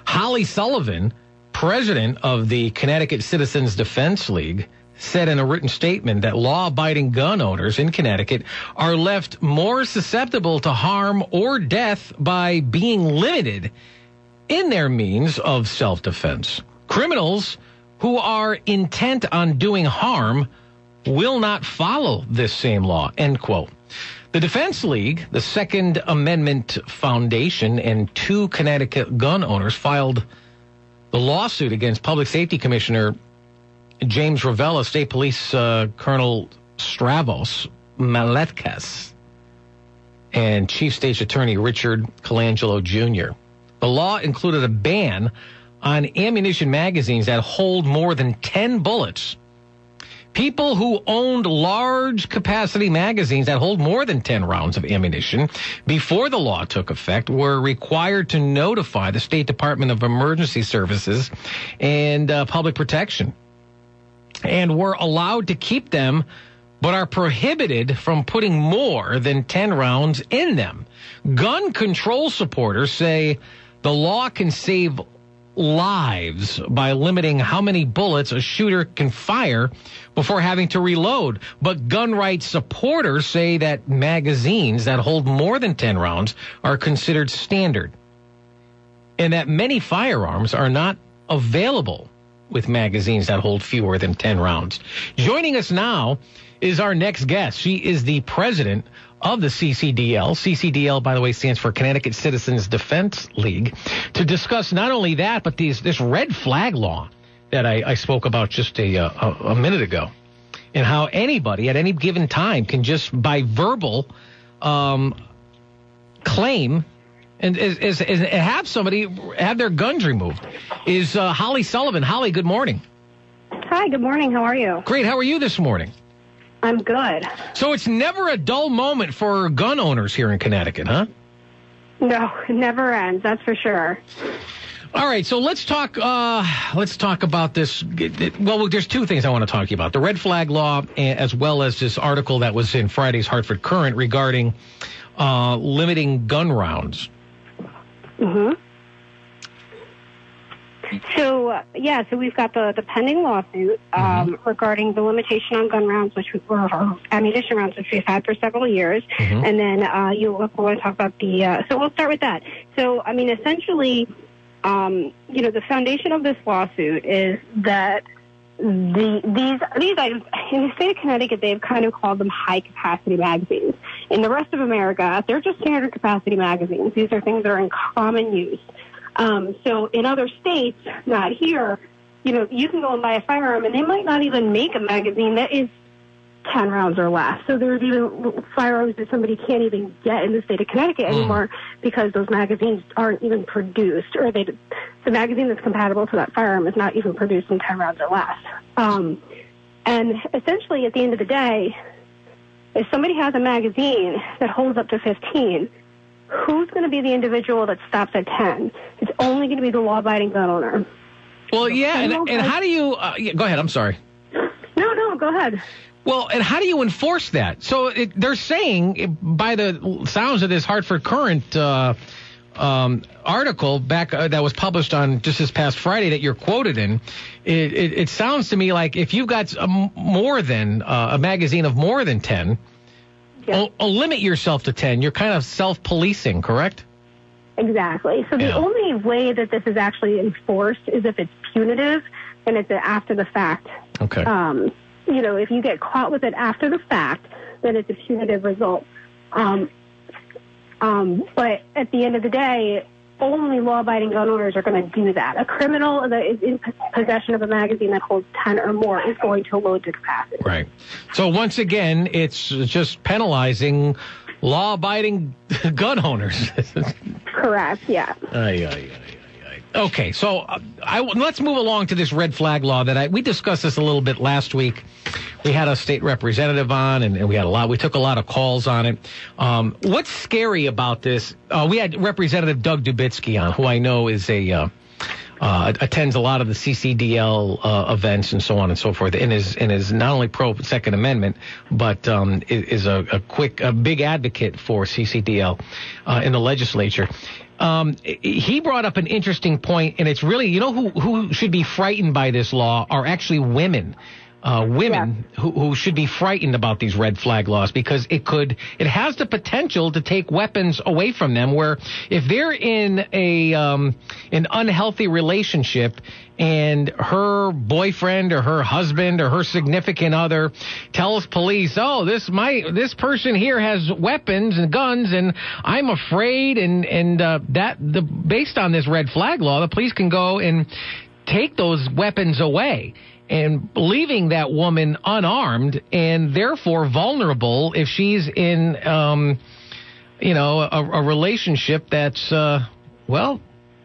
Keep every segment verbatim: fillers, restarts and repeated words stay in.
Holly Sullivan, president of the Connecticut Citizens Defense League, said in a written statement that law-abiding gun owners in Connecticut are left more susceptible to harm or death by being limited in their means of self-defense. Criminals who are intent on doing harm will not follow this same law, end quote. The Defense League, the Second Amendment Foundation, and two Connecticut gun owners filed the lawsuit against Public Safety Commissioner James Ravella, State Police uh, Colonel Stavros Maletkas, and Chief State Attorney Richard Colangelo Junior The law included a ban on ammunition magazines that hold more than ten bullets. People who owned large capacity magazines that hold more than ten rounds of ammunition before the law took effect were required to notify the State Department of Emergency Services and uh, Public Protection, and were allowed to keep them, but are prohibited from putting more than ten rounds in them. Gun control supporters say the law can save lives by limiting how many bullets a shooter can fire before having to reload. But gun rights supporters say that magazines that hold more than ten rounds are considered standard, and that many firearms are not available with magazines that hold fewer than ten rounds. Joining us now is our next guest. She is the president of the C C D L. C C D L, by the way, stands for Connecticut Citizens Defense League, to discuss not only that, but these, this red flag law that I, I spoke about just a, a, a minute ago, and how anybody at any given time can just by verbal um, claim and is, is, is have somebody have their guns removed. Is uh, Holly Sullivan. Holly, good morning. Hi, good morning. How are you? Great. How are you this morning? I'm good. So it's never a dull moment for gun owners here in Connecticut, huh? No, it never ends. That's for sure. All right, so let's talk. Uh, let's talk about this. Well, there's two things I want to talk to you about: the red flag law, as well as this article that was in Friday's Hartford Courant regarding uh, limiting gun rounds. Mm-hmm. So, uh, yeah, so we've got the, the pending lawsuit um, mm-hmm. regarding the limitation on gun rounds, which we, or, or ammunition rounds, which we've had for several years. Mm-hmm. And then uh, you want to talk about the, uh, so we'll start with that. So, I mean, essentially, um, you know, the foundation of this lawsuit is that the these these items, in the state of Connecticut, they've kind of called them high-capacity magazines. In the rest of America, they're just standard capacity magazines. These are things that are in common use. Um, so in other states, not here, you know, you can go and buy a firearm, and they might not even make a magazine that is ten rounds or less. So there's even firearms that somebody can't even get in the state of Connecticut anymore mm. because those magazines aren't even produced, or they, the magazine that's compatible to that firearm is not even produced in ten rounds or less. Um, and essentially, at the end of the day, if somebody has a magazine that holds up to fifteen, who's going to be the individual that stops at ten? It's only going to be the law-abiding gun owner. Well, yeah, and, and how do you... Uh, yeah, go ahead, I'm sorry. No, no, go ahead. Well, and how do you enforce that? So it, they're saying, by the sounds of this Hartford Courant uh, um, article back uh, that was published on just this past Friday that you're quoted in, it, it, it sounds to me like if you've got a more than uh, a magazine of more than ten... Yes. I'll, I'll limit yourself to ten. You're kind of self-policing, correct? Exactly. So the yeah. only way that this is actually enforced is if it's punitive and it's after the fact. Okay. Um, you know, if you get caught with it after the fact, then it's a punitive result. Um, um, but at the end of the day, only law-abiding gun owners are going to do that. A criminal that is in possession of a magazine that holds ten or more is going to load to capacity. Right. So once again, it's just penalizing law-abiding gun owners. Correct, yeah. Aye, aye, aye, aye. Okay, so uh, I, let's move along to this red flag law that I, we discussed this a little bit last week. We had a state representative on, and, and we had a lot. We took a lot of calls on it. Um, what's scary about this? Uh, we had Representative Doug Dubitsky on, who I know is a uh, uh, attends a lot of the C C D L uh, events and so on and so forth, and is and is not only pro Second Amendment, but um, is, is a, a quick, a big advocate for C C D L uh, in the legislature. Um, he brought up an interesting point, and it's really, you know, who, who should be frightened by this law are actually women. Uh, women yeah. who, who should be frightened about these red flag laws, because it could, it has the potential to take weapons away from them, where if they're in a, um, an unhealthy relationship and her boyfriend or her husband or her significant other tells police, oh, this my, this person here has weapons and guns and I'm afraid, and, and, uh, that, the, based on this red flag law, the police can go and take those weapons away, and leaving that woman unarmed and therefore vulnerable if she's in, um, you know, a, a relationship that's, uh, well,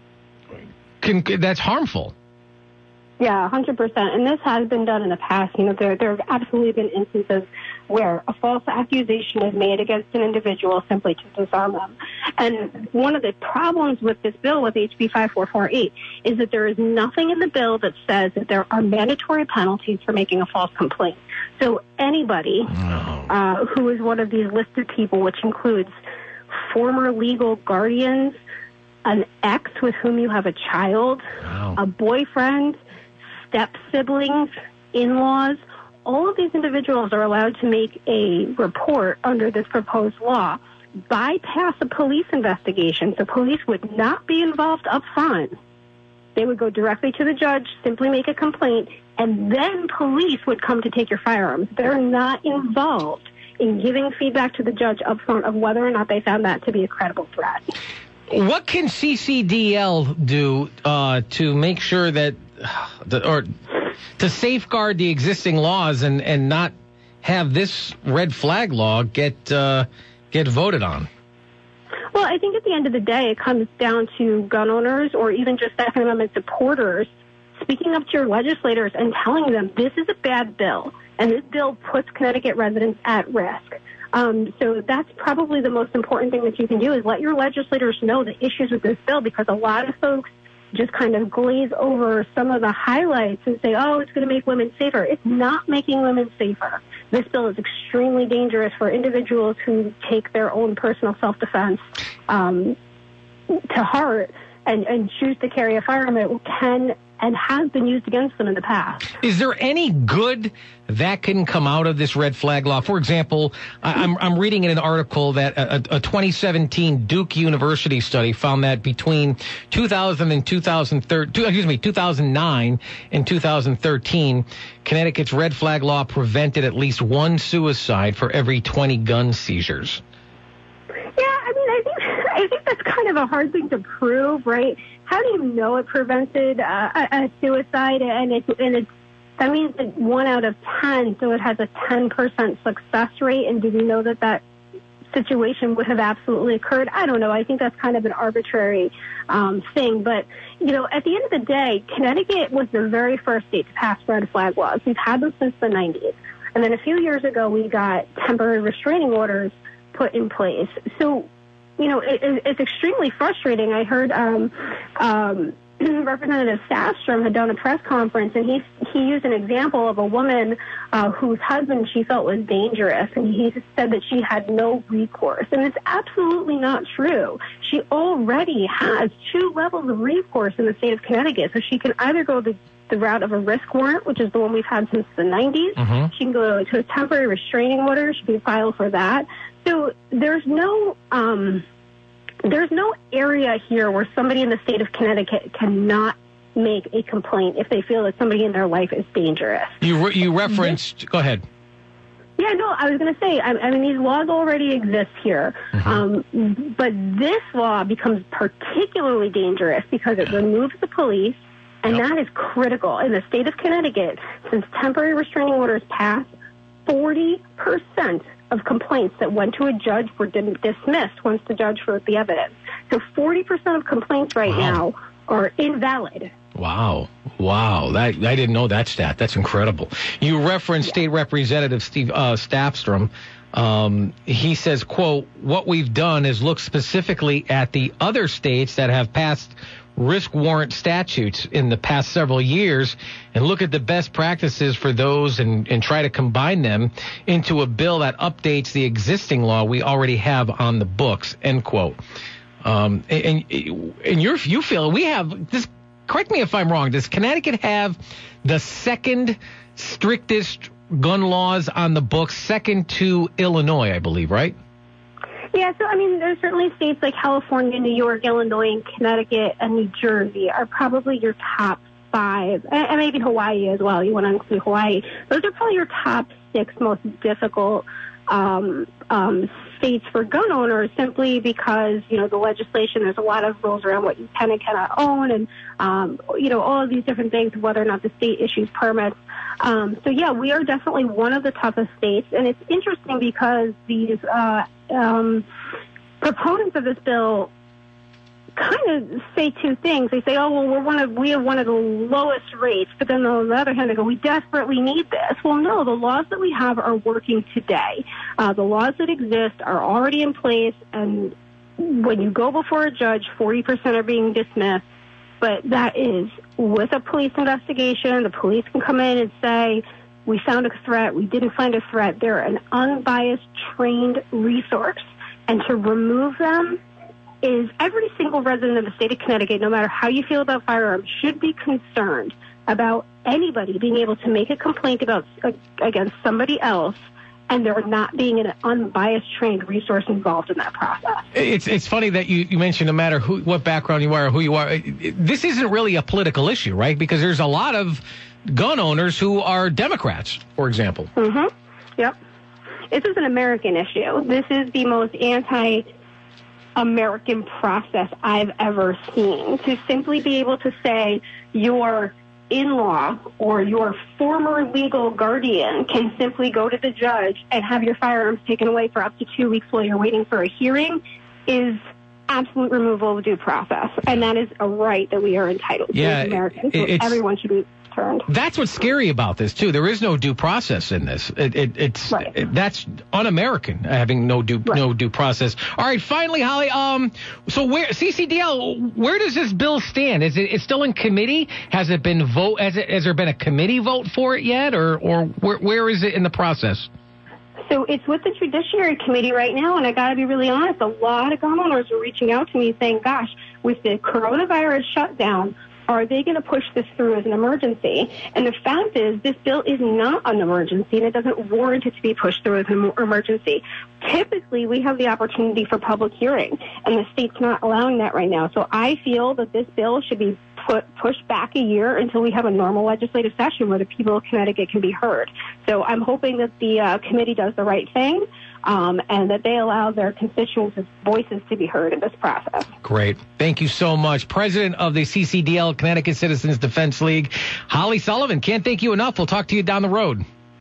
can, that's harmful. Yeah, one hundred percent. And this has been done in the past. You know, there, there have absolutely been instances where a false accusation is made against an individual simply to disarm them. And one of the problems with this bill, with H B five four four eight, is that there is nothing in the bill that says that there are mandatory penalties for making a false complaint. So anybody uh, who is one of these listed people, which includes former legal guardians, an ex with whom you have a child, wow. a boyfriend, step-siblings, in-laws, all of these individuals are allowed to make a report under this proposed law, bypass a police investigation, so police would not be involved up front. They would go directly to the judge, simply make a complaint, and then police would come to take your firearms. They're not involved in giving feedback to the judge up front of whether or not they found that to be a credible threat. What can C C D L do uh, to make sure that, the, or to safeguard the existing laws and, and not have this red flag law get uh, get voted on? Well, I think at the end of the day, it comes down to gun owners or even just Second Amendment supporters speaking up to your legislators and telling them this is a bad bill, and this bill puts Connecticut residents at risk. Um, so that's probably the most important thing that you can do, is let your legislators know the issues with this bill, because a lot of folks just kind of glaze over some of the highlights and say, oh, it's going to make women safer. It's not making women safer. This bill is extremely dangerous for individuals who take their own personal self-defense um, to heart and, and choose to carry a firearm. It can and has been used against them in the past. Is there any good that can come out of this red flag law? For example, I'm, I'm reading in an article that a, a twenty seventeen Duke University study found that between two thousand and two thousand thirteen, excuse me, two thousand nine and two thousand thirteen, Connecticut's red flag law prevented at least one suicide for every twenty gun seizures. Yeah, I mean, I think I think that's kind of a hard thing to prove, right? How do you know it prevented uh, a, a suicide? And it's and it's that means that one out of ten, so it has a ten percent success rate. And do we know that that situation would have absolutely occurred? I don't know. I think that's kind of an arbitrary um, thing. But, you know, at the end of the day, Connecticut was the very first state to pass red flag laws. We've had them since the nineties. And then a few years ago, we got temporary restraining orders put in place. So, you know, it, it's extremely frustrating. I heard um, um, Representative Stavstrom had done a press conference, and he he used an example of a woman uh, whose husband she felt was dangerous, and he said that she had no recourse. And it's absolutely not true. She already has two levels of recourse in the state of Connecticut, so she can either go the the route of a risk warrant, which is the one we've had since the nineties. Mm-hmm. She can go to a temporary restraining order. She can file for that. So there's no um, there's no area here where somebody in the state of Connecticut cannot make a complaint if they feel that somebody in their life is dangerous. You re- you referenced. This, go ahead. Yeah, no, I was going to say, I, I mean, these laws already exist here. Mm-hmm. Um, but this law becomes particularly dangerous because it removes the police. And yep. that is critical. In the state of Connecticut, since temporary restraining orders passed, forty percent of complaints that went to a judge were dismissed once the judge wrote the evidence. So forty percent of complaints right wow. now are invalid. Wow. Wow. That, I didn't know that stat. That's incredible. You referenced yeah. State Representative Steve uh, Stavstrom. Um, he says, quote, what we've done is look specifically at the other states that have passed risk warrant statutes in the past several years and look at the best practices for those and, and try to combine them into a bill that updates the existing law we already have on the books, end quote. Um, and and you're, you feel we have this. Correct me if I'm wrong. Does Connecticut have the second strictest gun laws on the books, second to Illinois, I believe, right? Yeah, so, I mean, there's certainly states like California, New York, Illinois, and Connecticut, and New Jersey are probably your top five, and maybe Hawaii as well. You want to include Hawaii. Those are probably your top six most difficult um, um, states for gun owners, simply because, you know, the legislation, there's a lot of rules around what you can and cannot own, and, um, you know, all of these different things, whether or not the state issues permits. Um, so, yeah, we are definitely one of the toughest states, and it's interesting because these uh, um, proponents of this bill kind of say two things. They say, oh, well, we're one of, we have one of the lowest rates, but then on the other hand, they go, we desperately need this. Well, no, the laws that we have are working today. Uh, the laws that exist are already in place, and when you go before a judge, forty percent are being dismissed, but that is with a police investigation. The police can come in and say, we found a threat, we didn't find a threat. They're an unbiased, trained resource, and to remove them is every single resident of the state of Connecticut, no matter how you feel about firearms, should be concerned about anybody being able to make a complaint about uh, against somebody else, and there not being an unbiased, trained resource involved in that process. It's it's funny that you, you mentioned no matter who, what background you are or who you are, this isn't really a political issue, right? Because there's a lot of gun owners who are Democrats, for example. Mm-hmm. Yep. This is an American issue. This is the most anti- American process I've ever seen. To simply be able to say your in-law or your former legal guardian can simply go to the judge and have your firearms taken away for up to two weeks while you're waiting for a hearing is absolute removal of due process. And that is a right that we are entitled to yeah, as Americans. It, so everyone should be turned. That's what's scary about this, too. There is no due process in this. It, it, it's right. it, that's un-American, having no due right. no due process. All right, finally, Holly. Um, so where C C D L? Where does this bill stand? Is it it's still in committee? Has it been vote? Has it has there been a committee vote for it yet, or or where where is it in the process? So it's with the Judiciary Committee right now, and I got to be really honest. A lot of gun owners are reaching out to me saying, "Gosh, with the coronavirus shutdown, are they going to push this through as an emergency?" And the fact is, this bill is not an emergency, and it doesn't warrant it to be pushed through as an emergency. Typically, we have the opportunity for public hearing, and the state's not allowing that right now. So I feel that this bill should be put pushed back a year until we have a normal legislative session where the people of Connecticut can be heard. So I'm hoping that the uh, committee does the right thing, um, and that they allow their constituents' voices to be heard in this process. Great. Thank you so much. President of the C C D L, Connecticut Citizens Defense League, Holly Sullivan. Can't thank you enough. We'll talk to you down the road.